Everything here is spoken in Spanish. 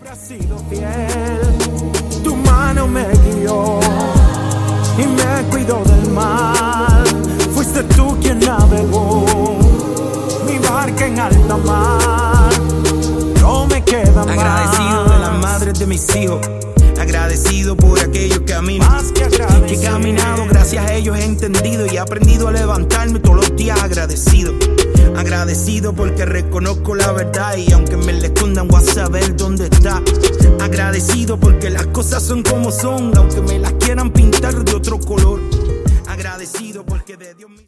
Has sido fiel, tu mano me guió y me cuidó del mal. Fuiste tú quien navegó mi barca en alta mar. No me queda más. Agradecido de las madres de mis hijos, agradecido por aquellos caminos que he caminado, gracias a ellos he entendido y he aprendido a levantarme todos los días agradecido. Agradecido porque reconozco la verdad y aunque me la escondan voy a saber dónde está. Agradecido porque las cosas son como son, aunque me las quieran pintar de otro color. Agradecido porque de Dios